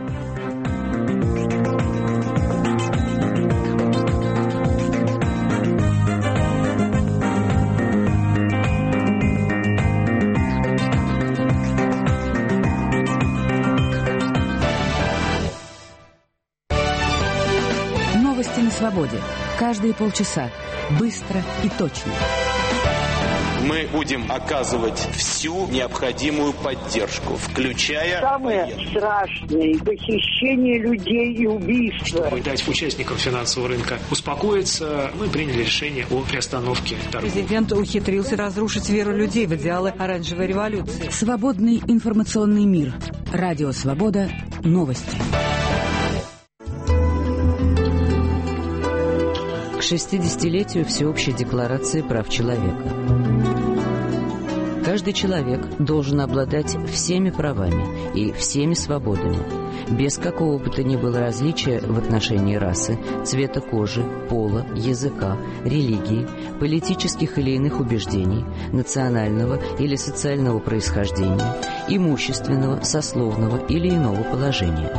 Свободе. Каждые полчаса. Быстро и точно. Мы будем оказывать всю необходимую поддержку, включая... Самое страшное – похищение людей и убийства. Чтобы дать участникам финансового рынка успокоиться, мы приняли решение о приостановке торгов. Президент ухитрился разрушить веру людей в идеалы оранжевой революции. Свободный информационный мир. Радио Свобода. Новости. К шестидесятилетию Всеобщей декларации прав человека. Каждый человек должен обладать всеми правами и всеми свободами, без какого бы то ни было различия в отношении расы, цвета кожи, пола, языка, религии, политических или иных убеждений, национального или социального происхождения, имущественного, сословного или иного положения.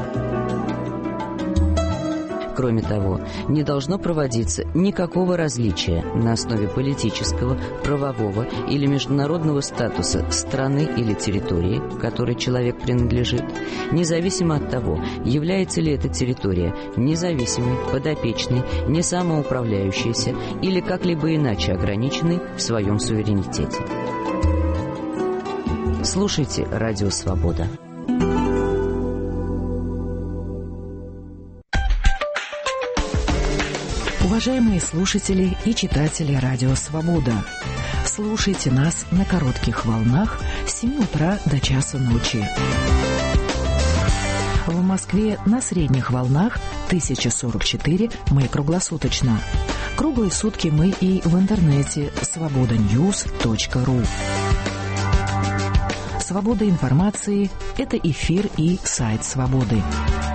Кроме того, не должно проводиться никакого различия на основе политического, правового или международного статуса страны или территории, которой человек принадлежит, независимо от того, является ли эта территория независимой, подопечной, не самоуправляющейся или как-либо иначе ограниченной в своем суверенитете. Слушайте «Радио Свобода». Уважаемые слушатели и читатели «Радио Свобода», слушайте нас на коротких волнах с семи утра до часа ночи. В Москве на средних волнах тысяча сорок четыре мы круглосуточно. Круглые сутки мы и в интернете свобода ньюс точка ру. Свобода информации – это эфир и сайт «Свободы».